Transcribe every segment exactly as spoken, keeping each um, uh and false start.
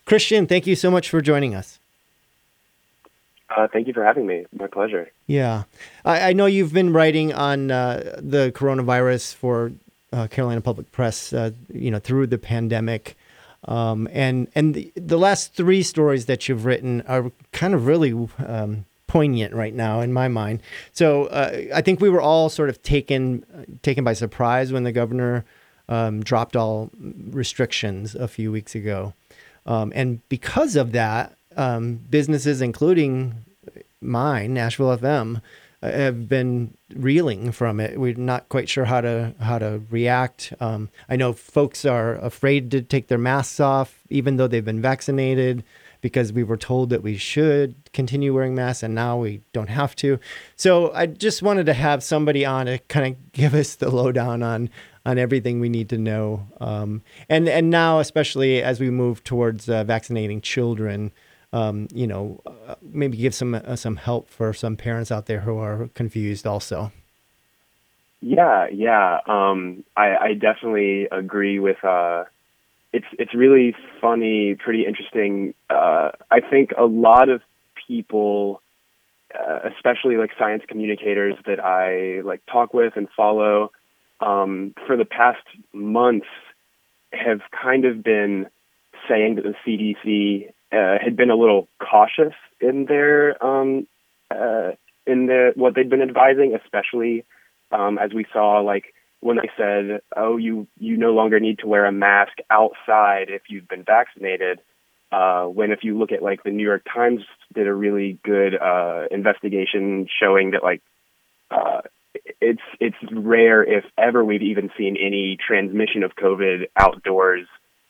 Christian, thank you so much for joining us. Uh, thank you for having me. My pleasure. Yeah. I, I know you've been writing on uh, the coronavirus for uh, Carolina Public Press, uh, you know, through the pandemic. Um, and and the, the last three stories that you've written are kind of really um, poignant right now in my mind. So uh, I think we were all sort of taken taken by surprise when the governor um, dropped all restrictions a few weeks ago. Um, and because of that, um, businesses, including mine, Nashville F M, uh, have been reeling from it. We're not quite sure how to how to react. Um, I know folks are afraid to take their masks off, even though they've been vaccinated, because we were told that we should continue wearing masks, and now we don't have to. So I just wanted to have somebody on to kind of give us the lowdown on on everything we need to know. Um, and and now, especially as we move towards uh, vaccinating children. Um, you know, uh, maybe give some uh, some help for some parents out there who are confused also. Yeah, yeah. Um, I, I definitely agree with. Uh, it's it's really funny, pretty interesting. Uh, I think a lot of people, uh, especially like science communicators that I like talk with and follow, um, for the past months, have kind of been saying that the C D C Uh, had been a little cautious in their um, uh, in their what they'd been advising, especially um, as we saw, like when they said, "Oh, you you no longer need to wear a mask outside if you've been vaccinated." Uh, when if you look at like the New York Times did a really good uh, investigation showing that like uh, it's it's rare if ever we've even seen any transmission of COVID outdoors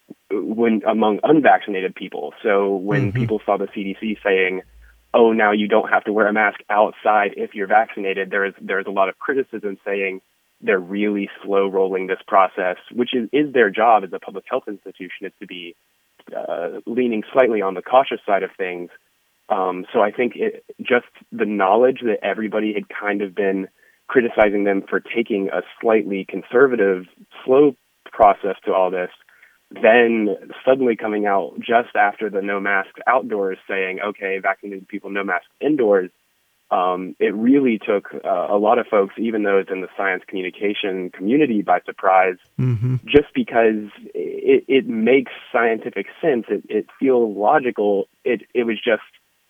when among unvaccinated people. So when Mm-hmm. people saw the C D C saying, "Oh, now you don't have to wear a mask outside if you're vaccinated," there is there's a lot of criticism saying they're really slow rolling this process, which is, is their job as a public health institution, is to be uh, leaning slightly on the cautious side of things. Um, so I think it, just the knowledge that everybody had kind of been criticizing them for taking a slightly conservative, slow process to all this, then suddenly coming out just after the no masks outdoors saying, okay, vaccinated people, no masks indoors, um, it really took uh, a lot of folks, even those in the science communication community, by surprise, Mm-hmm. just because it, it makes scientific sense. It, it feels logical. It, it was just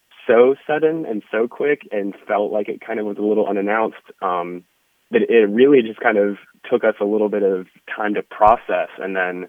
so sudden and so quick and felt like it kind of was a little unannounced, um, that it really just kind of took us a little bit of time to process. And then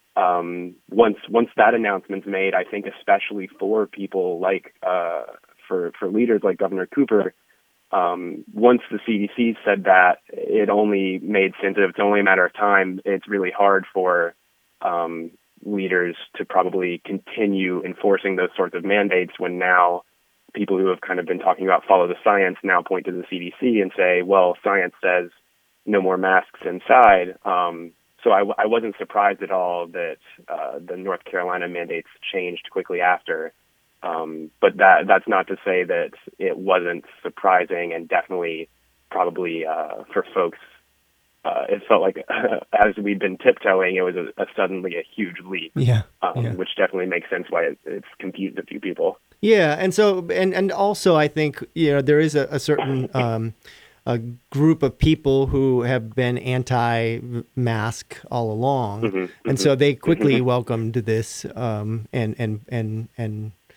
Um, once once that announcement's made, I think especially for people like uh, for for leaders like Governor Cooper, um, once the C D C said that, it only made sense. If it's only a matter of time, it's really hard for um, leaders to probably continue enforcing those sorts of mandates when now people who have kind of been talking about follow the science now point to the C D C and say, well, science says no more masks inside. Um, So I, I wasn't surprised at all that uh, the North Carolina mandates changed quickly after. Um, but that that's not to say that it wasn't surprising, and definitely probably uh, for folks, uh, it felt like uh, as we'd been tiptoeing, it was a, a suddenly a huge leap, Yeah. um, Yeah. which definitely makes sense why it, it's confused a few people. Yeah. And so, and, and also I think, you know, there is a, a certain, um, a group of people who have been anti-mask all along, Mm-hmm, and mm-hmm, so they quickly mm-hmm. welcomed this, um, and and and and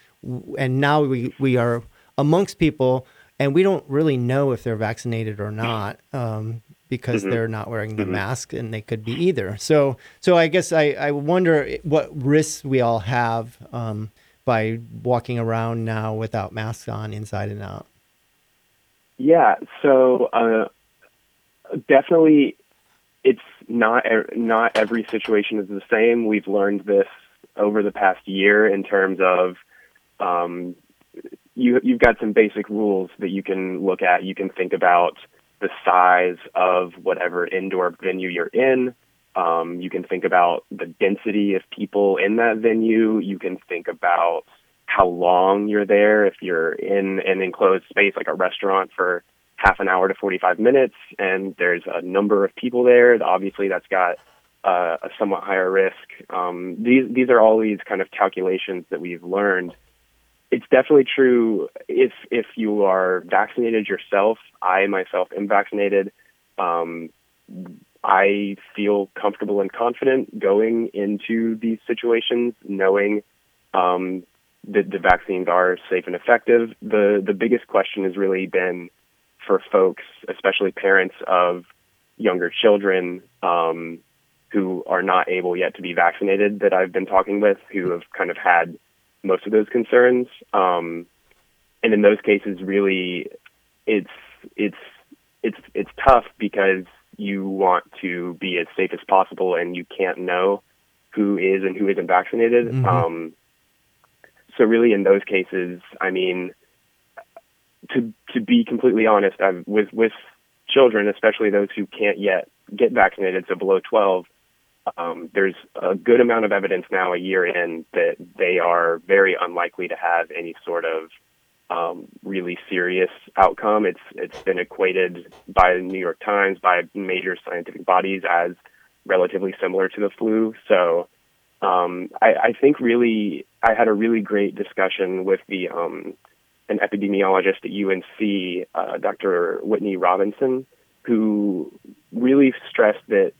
and now we we are amongst people, and we don't really know if they're vaccinated or not, um, because Mm-hmm. they're not wearing the Mm-hmm. mask, and they could be either. So so I guess I I wonder what risks we all have um, by walking around now without masks on, inside and out. Yeah, so uh, definitely it's not not every situation is the same. We've learned this over the past year in terms of um, you you've got some basic rules that you can look at. You can think about the size of whatever indoor venue you're in. Um, you can think about the density of people in that venue. You can think about how long you're there. If you're in an enclosed space like a restaurant for half an hour to forty-five minutes, and there's a number of people there, obviously that's got uh, a somewhat higher risk. Um, these these are all these kind of calculations that we've learned. It's definitely true if if you are vaccinated yourself. I myself am vaccinated. Um, I feel comfortable and confident going into these situations, knowing um, that the vaccines are safe and effective. The the biggest question has really been for folks, especially parents of younger children um, who are not able yet to be vaccinated, that I've been talking with, who have kind of had most of those concerns. Um, and in those cases, really, it's it's it's it's tough because you want to be as safe as possible, and you can't know who is and who isn't vaccinated. Mm-hmm. Um, so really, in those cases, I mean, to to be completely honest, I've, with with children, especially those who can't yet get vaccinated, so below twelve, um, there's a good amount of evidence now, a year in, that they are very unlikely to have any sort of um, really serious outcome. It's it's been equated by the New York Times, by major scientific bodies, as relatively similar to the flu. So um, I, I think really I had a really great discussion with the um, an epidemiologist at U N C, uh, Doctor Whitney Robinson, who really stressed that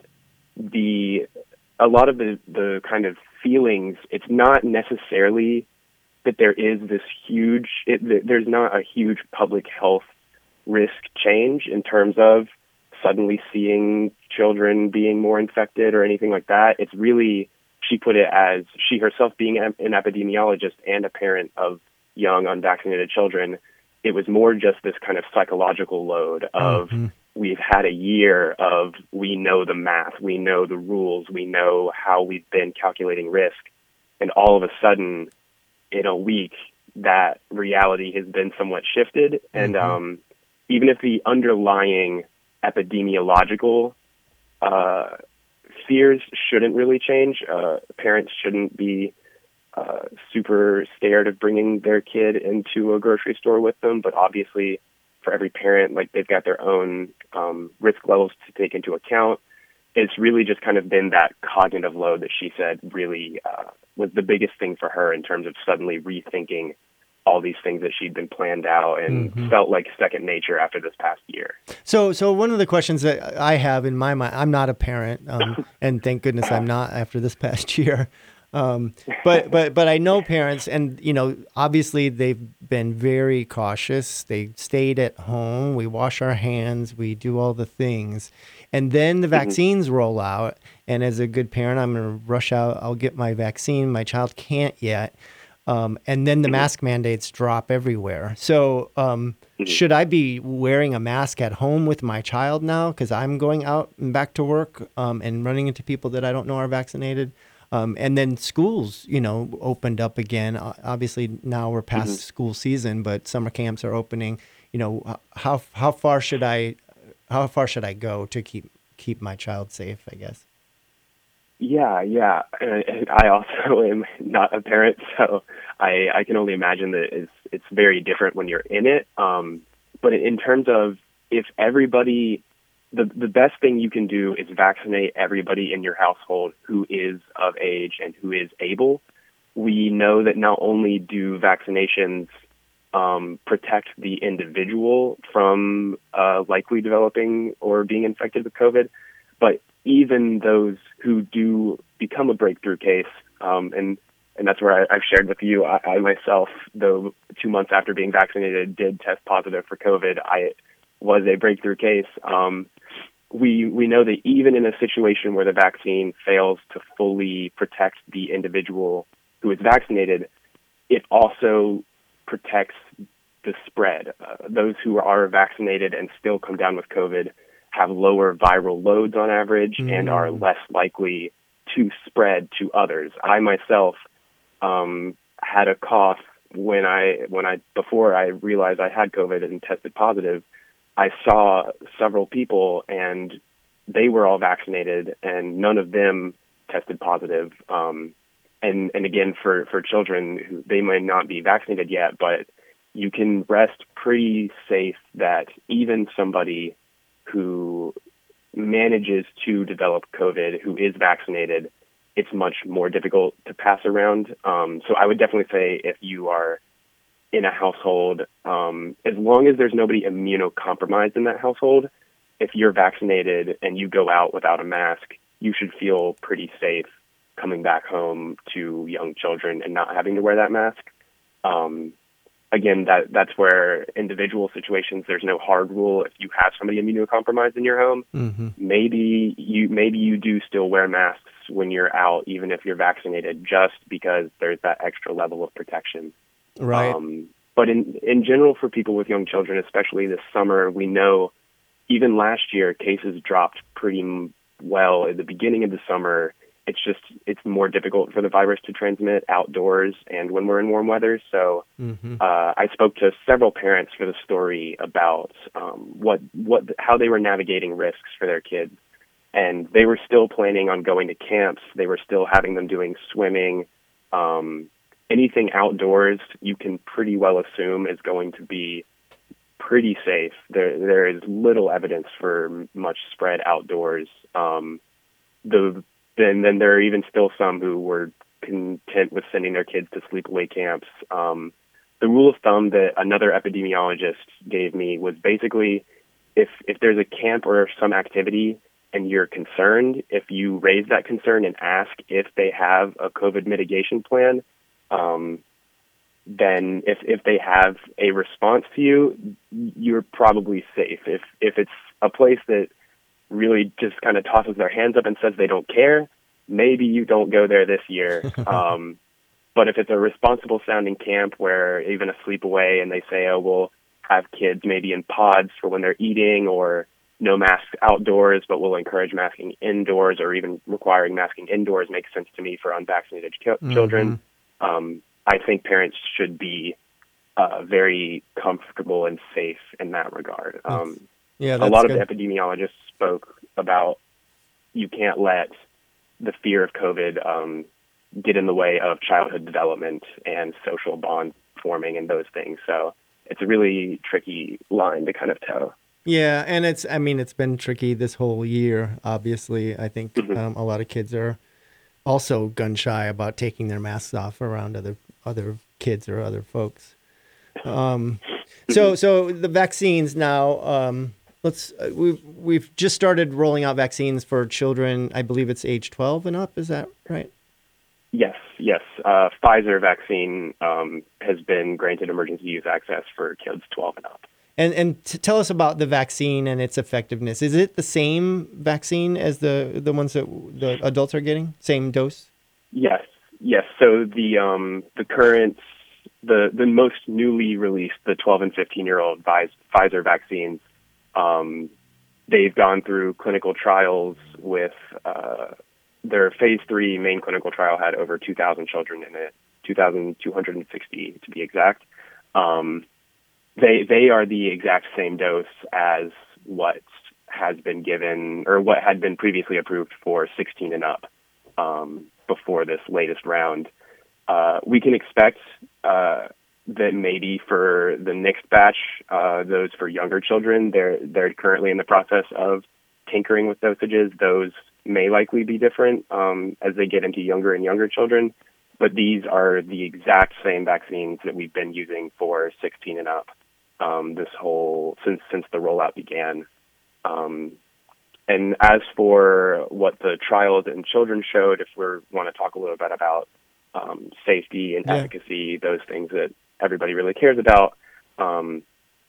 the a lot of the, the kind of feelings, it's not necessarily that there is this huge, it, there's not a huge public health risk change in terms of suddenly seeing children being more infected or anything like that. It's really, she put it as, she herself being an epidemiologist and a parent of young unvaccinated children, it was more just this kind of psychological load of, mm-hmm. we've had a year of, we know the math, we know the rules, we know how we've been calculating risk. And all of a sudden, in a week, that reality has been somewhat shifted. Mm-hmm. And um, even if the underlying epidemiological uh, fears shouldn't really change, uh, parents shouldn't be uh, super scared of bringing their kid into a grocery store with them. But obviously, for every parent, like, they've got their own um, risk levels to take into account. It's really just kind of been that cognitive load that she said really uh, was the biggest thing for her in terms of suddenly rethinking all these things that she'd been planned out and mm-hmm. felt like second nature after this past year. So, so one of the questions that I have in my mind, I'm not a parent, um, and thank goodness I'm not after this past year. Um, but, but, but I know parents, and, you know, obviously they've been very cautious. They stayed at home. We wash our hands. We do all the things. And then the vaccines mm-hmm. roll out. And as a good parent, I'm going to rush out. I'll get my vaccine. My child can't yet. Um, and then the mm-hmm. mask mandates drop everywhere. So um, mm-hmm. should I be wearing a mask at home with my child now because I'm going out and back to work um, and running into people that I don't know are vaccinated? Um, and then schools, you know, opened up again. Uh, obviously, now we're past mm-hmm. school season, but summer camps are opening. You know, how how far should I how far should I go to keep keep my child safe, I guess? Yeah, yeah. And I also am not a parent, so I, I can only imagine that it's it's very different when you're in it. Um, but in terms of if everybody, the the best thing you can do is vaccinate everybody in your household who is of age and who is able. We know that not only do vaccinations um, protect the individual from uh, likely developing or being infected with COVID, but even those who do become a breakthrough case, um, and and that's where I, I've shared with you, I, I myself, though two months after being vaccinated, did test positive for COVID. I was a breakthrough case. Um, we we know that even in a situation where the vaccine fails to fully protect the individual who is vaccinated, it also protects the spread. Uh, those who are vaccinated and still come down with COVID have lower viral loads on average mm. and are less likely to spread to others. I myself um, had a cough when I when I before I realized I had COVID and tested positive. I saw several people and they were all vaccinated and none of them tested positive. Um, and and again, for for children, who they might not be vaccinated yet, but you can rest pretty safe that even somebody who manages to develop COVID who is vaccinated, it's much more difficult to pass around. Um, so I would definitely say if you are in a household, um, as long as there's nobody immunocompromised in that household, if you're vaccinated and you go out without a mask, you should feel pretty safe coming back home to young children and not having to wear that mask. Um, again, that that's where individual situations, there's no hard rule. If you have somebody immunocompromised in your home, Mm-hmm. maybe you maybe you do still wear masks when you're out, even if you're vaccinated, just because there's that extra level of protection. Right. Um, but in in general, for people with young children, especially this summer, we know even last year cases dropped pretty m- well at the beginning of the summer. It's just it's more difficult for the virus to transmit outdoors and when we're in warm weather. So Mm-hmm. uh, I spoke to several parents for the story about um, what what how they were navigating risks for their kids, and they were still planning on going to camps. They were still having them doing swimming. Um, anything outdoors, you can pretty well assume is going to be pretty safe. There there is little evidence for much spread outdoors. Um, the then then there are even still some who were content with sending their kids to sleepaway camps. Um, the rule of thumb that another epidemiologist gave me was basically if if there's a camp or some activity and you're concerned, if you raise that concern and ask if they have a COVID mitigation plan, um, then if, if they have a response to you, you're probably safe. If if it's a place that really just kind of tosses their hands up and says they don't care, maybe you don't go there this year. Um, but if it's a responsible sounding camp where even a sleepaway and they say, oh, we'll have kids maybe in pods for when they're eating, or no masks outdoors, but we'll encourage masking indoors, or even requiring masking indoors makes sense to me for unvaccinated ch- Mm-hmm. children. Um, I think parents should be uh, very comfortable and safe in that regard. Um, Yeah, a that's lot good. of the epidemiologists spoke about you can't let the fear of COVID um, get in the way of childhood development and social bond forming and those things. So it's a really tricky line to kind of toe. Yeah, and it's I mean it's been tricky this whole year. Obviously, I think Mhm. um, a lot of kids are also gun shy about taking their masks off around other other kids or other folks. Um, so so the vaccines now. Um, let's uh, we've we've just started rolling out vaccines for children. I believe it's age twelve and up. Is that right? Yes, yes. Uh, Pfizer vaccine um, has been granted emergency use access for kids twelve and up. And and to tell us about the vaccine and its effectiveness. Is it the same vaccine as the the ones that the adults are getting? Same dose? Yes, yes. So the um, the current, the the most newly released, the twelve and fifteen year old Pfizer vaccines, um, they've gone through clinical trials with uh, their phase three main clinical trial had over two thousand children in it, two thousand two hundred sixty to be exact. Um, they they are the exact same dose as what has been given or what had been previously approved for sixteen and up. Um, before this latest round, uh, we can expect uh, that maybe for the next batch, uh, those for younger children, they're they're currently in the process of tinkering with dosages. Those may likely be different um, as they get into younger and younger children, but these are the exact same vaccines that we've been using for sixteen and up um, this whole since since the rollout began. Um, And as for what the trials in children showed, if we want to talk a little bit about um, safety and Yeah. efficacy, those things that everybody really cares about, um,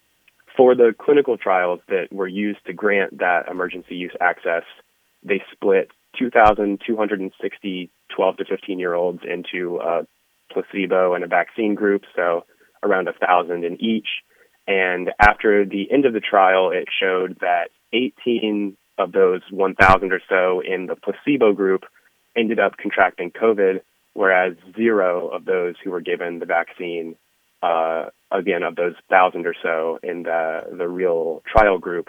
for the clinical trials that were used to grant that emergency use access, they split two thousand two hundred sixty twelve to fifteen year olds into a placebo and a vaccine group, so around one thousand in each. And after the end of the trial, it showed that eighteen of those one thousand or so in the placebo group ended up contracting COVID, whereas zero of those who were given the vaccine, uh, again, of those one thousand or so in the, the real trial group,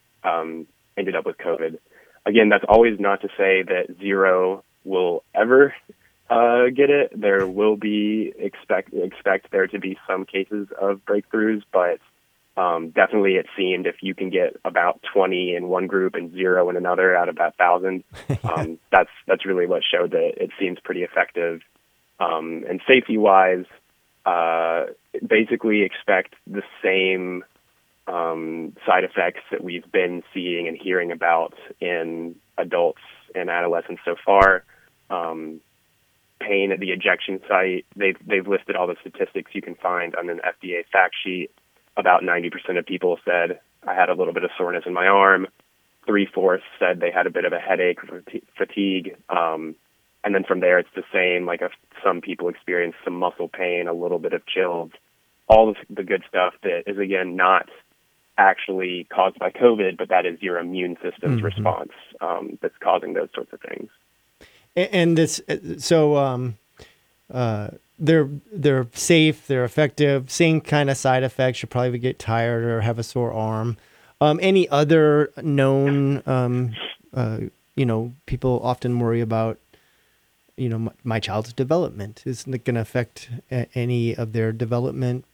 um, ended up with COVID. Again, that's always not to say that zero will ever uh, get it. There will be, expect expect there to be some cases of breakthroughs, but Um, definitely, it seemed if you can get about twenty in one group and zero in another out of that thousand, Yeah. um, that's that's really what showed that it seems pretty effective. Um, and safety-wise, uh, basically expect the same um, side effects that we've been seeing and hearing about in adults and adolescents so far. Um, pain at the ejection site. They've they've listed all the statistics you can find on an F D A fact sheet. About ninety percent of people said, I had a little bit of soreness in my arm. Three-fourths said they had a bit of a headache, fatigue. Um, and then from there, it's the same. Like if some people experience some muscle pain, a little bit of chills, all of the good stuff that is, again, not actually caused by COVID, but that is your immune system's Mm-hmm. response um, that's causing those sorts of things. And, and this, so um, uh, they're they're safe, they're effective. Same kind of side effects. You probably get tired or have a sore arm. Um, any other known, um, uh, you know, people often worry about, you know, my, my child's development. Isn't it going to affect a, any of their development?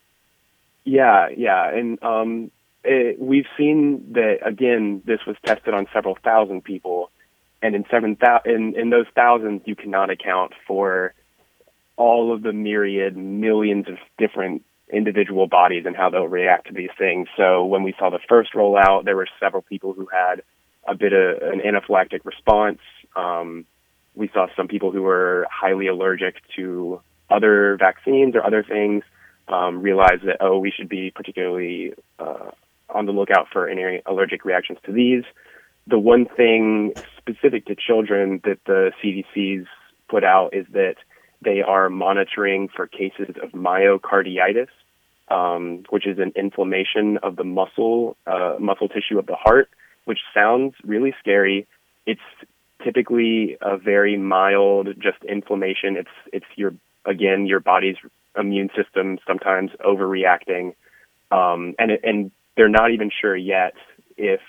Yeah, yeah. And um, it, we've seen that, again, this was tested on several thousand people. And in, seven thou- in, in those thousands, you cannot account for all of the myriad millions of different individual bodies and how they'll react to these things. So when we saw the first rollout, there were several people who had a bit of an anaphylactic response. Um, we saw some people who were highly allergic to other vaccines or other things, um, realize that, oh, we should be particularly uh, on the lookout for any allergic reactions to these. The one thing specific to children that the C D C's put out is that they are monitoring for cases of myocarditis, um, which is an inflammation of the muscle, uh, muscle tissue of the heart, which sounds really scary. It's typically a very mild, just inflammation. It's it's your again your body's immune system sometimes overreacting, um, and it, and they're not even sure yet if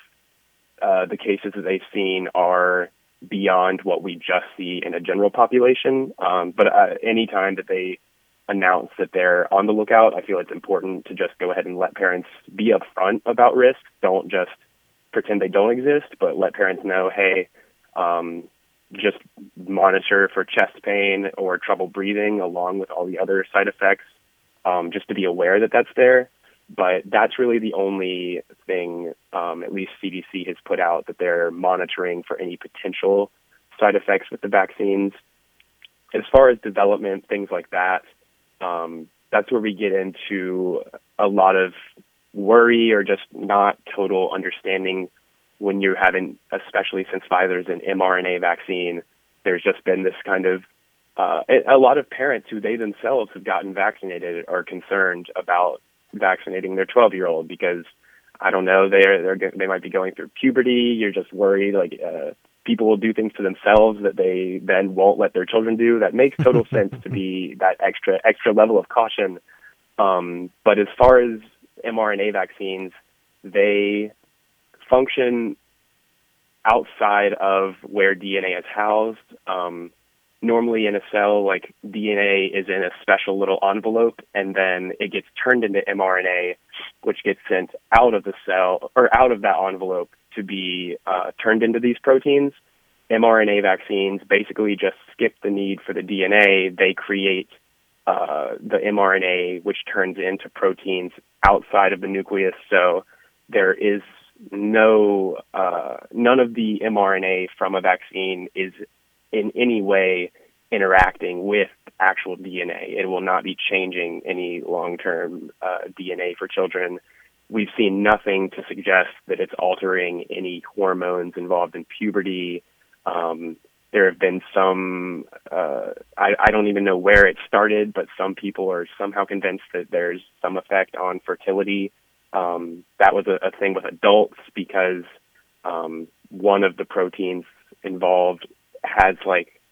uh, the cases that they've seen are beyond what we just see in a general population. Um, but uh, any time that they announce that they're on the lookout, I feel it's important to just go ahead and let parents be upfront about risks. Don't just pretend they don't exist, but let parents know, hey, um, just monitor for chest pain or trouble breathing along with all the other side effects, um, just to be aware that that's there. But that's really the only thing, um, at least C D C has put out, that they're monitoring for any potential side effects with the vaccines. As far as development, things like that, um, that's where we get into a lot of worry or just not total understanding when you're having, especially since Pfizer's an mRNA vaccine. There's just been this kind of, uh, a lot of parents who they themselves have gotten vaccinated are concerned about vaccinating their twelve-year-old because, I don't know, they're, they're they might be going through puberty. You're just worried, like, uh, people will do things to themselves that they then won't let their children do. That makes total sense to be that extra extra level of caution. Um, but as far as mRNA vaccines, they function outside of where D N A is housed. Um, Normally in a cell, like D N A is in a special little envelope, and then it gets turned into mRNA, which gets sent out of the cell or out of that envelope to be uh, turned into these proteins. mRNA vaccines basically just skip the need for the D N A. They create uh, the mRNA, which turns into proteins outside of the nucleus. So there is no, uh, none of the mRNA from a vaccine is in any way interacting with actual D N A. It will not be changing any long-term uh, D N A for children. We've seen nothing to suggest that it's altering any hormones involved in puberty. Um, there have been some, uh, I, I don't even know where it started, but some people are somehow convinced that there's some effect on fertility. Um, that was a, a thing with adults because um, one of the proteins involved has like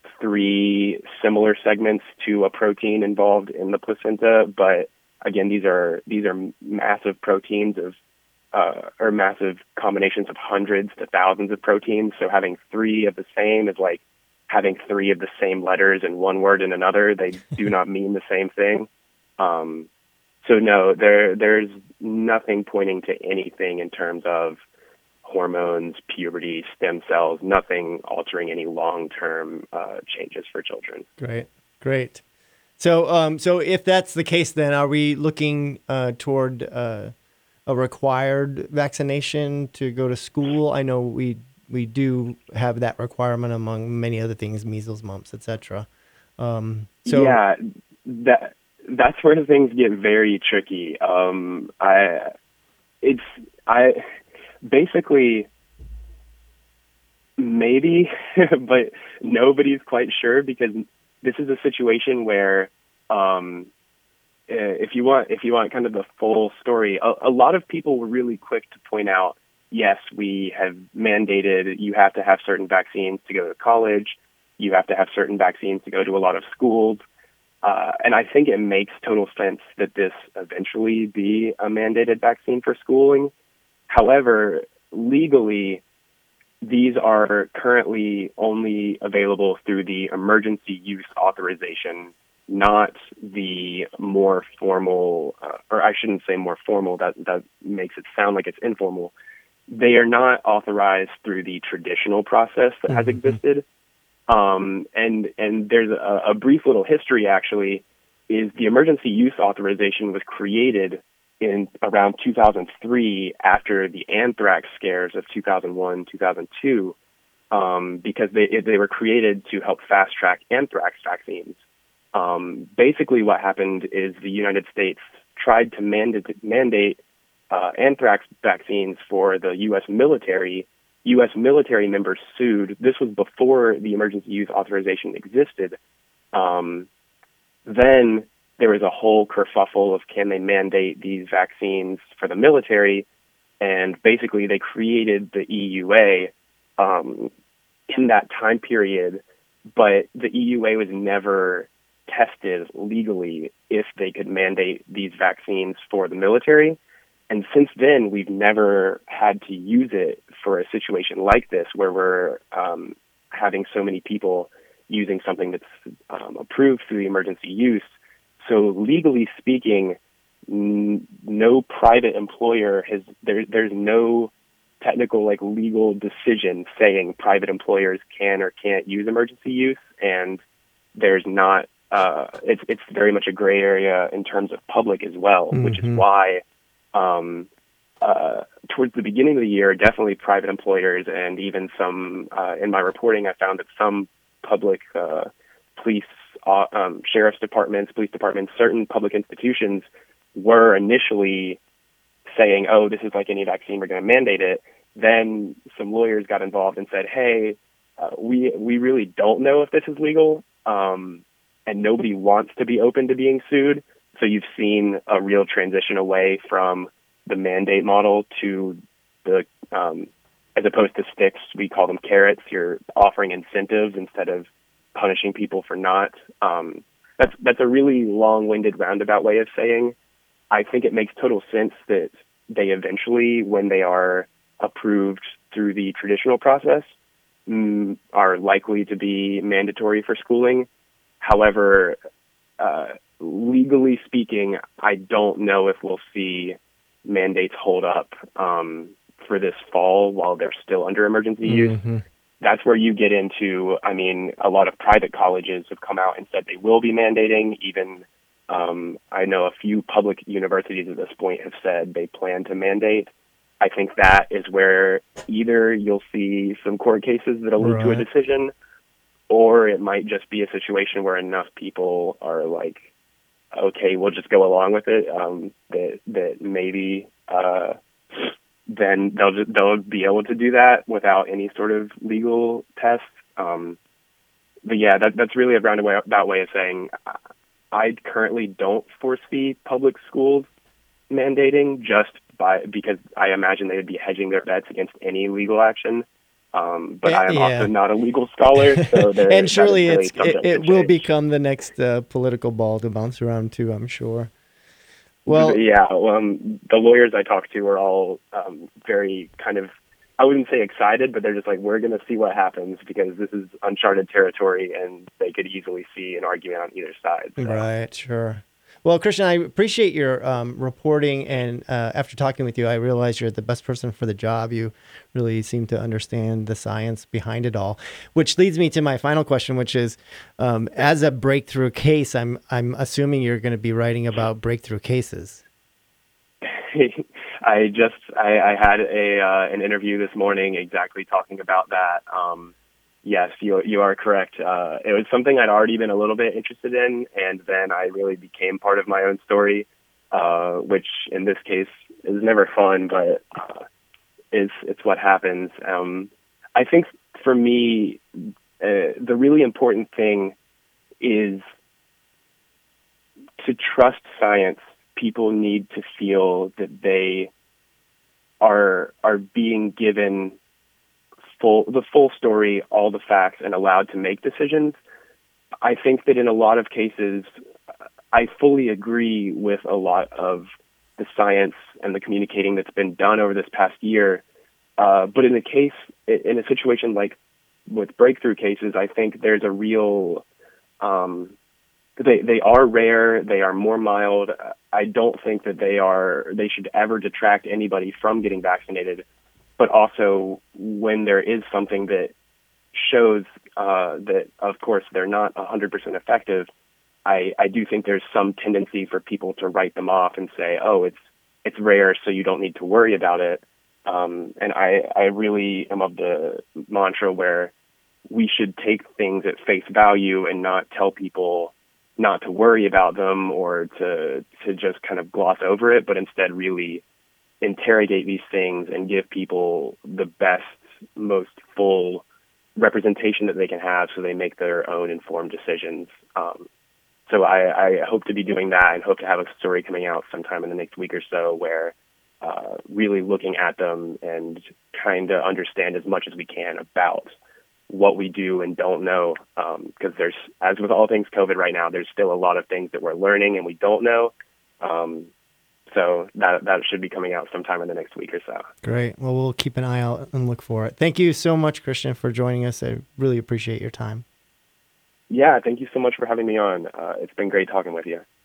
three similar segments to a protein involved in the placenta, but again, these are these are massive proteins of uh, or massive combinations of hundreds to thousands of proteins. So having three of the same is like having three of the same letters in one word in another. They do not mean the same thing. Um, so no, there there's nothing pointing to anything in terms of hormones, puberty, stem cells, nothing altering any long-term uh, changes for children. Great, great. So, um, so if that's the case, then are we looking uh, toward uh, a required vaccination to go to school? I know we we do have that requirement among many other things, measles, mumps, et cetera. Um, so yeah, that that's where things get very tricky. Um, I it's I basically maybe, but nobody's quite sure because this is a situation where um, if you want if you want kind of the full story, a, a lot of people were really quick to point out, yes, we have mandated you have to have certain vaccines to go to college. You have to have certain vaccines to go to a lot of schools. Uh, and I think it makes total sense that this eventually be a mandated vaccine for schooling. However, legally, these are currently only available through the emergency use authorization, not the more formal, uh, or I shouldn't say more formal, that, that makes it sound like it's informal. They are not authorized through the traditional process that has Mm-hmm. existed. Um, and, and there's a, a brief little history, actually, is the emergency use authorization was created in around two thousand three after the anthrax scares of two thousand one, two thousand two, um, because they, they were created to help fast track anthrax vaccines. Um, basically what happened is the United States tried to mandate, mandate uh, anthrax vaccines for the U S military. U S military members sued. This was before the emergency use authorization existed. Um, then there was a whole kerfuffle of can they mandate these vaccines for the military, and basically they created the E U A um, in that time period, but the E U A was never tested legally if they could mandate these vaccines for the military. And since then, we've never had to use it for a situation like this where we're um, having so many people using something that's um, approved through the emergency use. So legally speaking, n- no private employer has, there, there's no technical, like legal decision saying private employers can or can't use emergency use. And there's not, uh, it's, it's very much a gray area in terms of public as well, Mm-hmm. which is why um, uh, towards the beginning of the year, definitely private employers and even some, uh, in my reporting, I found that some public uh, police, uh, um, sheriff's departments, police departments, certain public institutions were initially saying, oh, this is like any vaccine, we're going to mandate it. Then some lawyers got involved and said, hey, uh, we we really don't know if this is legal, um, and nobody wants to be open to being sued. So you've seen a real transition away from the mandate model to the, um, as opposed to sticks, we call them carrots. You're offering incentives instead of punishing people for not. Um, that's that's a really long-winded roundabout way of saying I think it makes total sense that they eventually, when they are approved through the traditional process, mm, are likely to be mandatory for schooling. However, uh, legally speaking, I don't know if we'll see mandates hold up um, for this fall while they're still under emergency Mm-hmm. use. That's where you get into, I mean, a lot of private colleges have come out and said they will be mandating. Even um, I know a few public universities at this point have said they plan to mandate. I think that is where either you'll see some court cases that allude to a Right. decision, or it might just be a situation where enough people are like, okay, we'll just go along with it, um, that that maybe uh, then they'll just, they'll be able to do that without any sort of legal test. Um, but yeah, that, that's really a roundabout way of saying I currently don't foresee public schools mandating, just by because I imagine they would be hedging their bets against any legal action. Um, but Eh, I am yeah. also not a legal scholar, so there, And that surely is really it's it, subject to it will change. become the next uh, political ball to bounce around too, I'm sure. Well, Yeah, um, the lawyers I talked to are all um, very kind of, I wouldn't say excited, but they're just like, we're going to see what happens because this is uncharted territory and they could easily see an argument on either side. So. right, sure. Well, Christian, I appreciate your um, reporting, and uh, after talking with you, I realize you're the best person for the job. You really seem to understand the science behind it all, which leads me to my final question, which is, um, as a breakthrough case, I'm I'm assuming you're going to be writing about breakthrough cases. I just I, I had a uh, an interview this morning exactly talking about that. Um, yes, you you are correct. Uh, it was something I'd already been a little bit interested in, and then I really became part of my own story, uh, which in this case is never fun, but uh, is it's what happens. Um, I think for me, uh, the really important thing is to trust science. People need to feel that they are are being given full the full story, all the facts, and allowed to make decisions. I think that in a lot of cases, I fully agree with a lot of the science and the communicating that's been done over this past year. Uh, but in a case, in a situation like with breakthrough cases, I think there's a real um, They they are rare. They are more mild. I don't think that they are. They should ever detract anybody from getting vaccinated. But also, when there is something that shows uh, that, of course, they're not one hundred percent effective, I, I do think there's some tendency for people to write them off and say, "Oh, it's it's rare, so you don't need to worry about it." Um, and I I really am of the mantra where we should take things at face value and not tell people not to worry about them or to to just kind of gloss over it, but instead really interrogate these things and give people the best, most full representation that they can have so they make their own informed decisions. Um, so I, I hope to be doing that and hope to have a story coming out sometime in the next week or so where uh, really looking at them and trying to understand as much as we can about what we do and don't know, because um, there's, as with all things COVID right now, there's still a lot of things that we're learning and we don't know. Um, so that that should be coming out sometime in the next week or so. Great. Well, we'll keep an eye out and look for it. Thank you so much, Christian, for joining us. I really appreciate your time. Yeah, thank you so much for having me on. Uh, it's been great talking with you.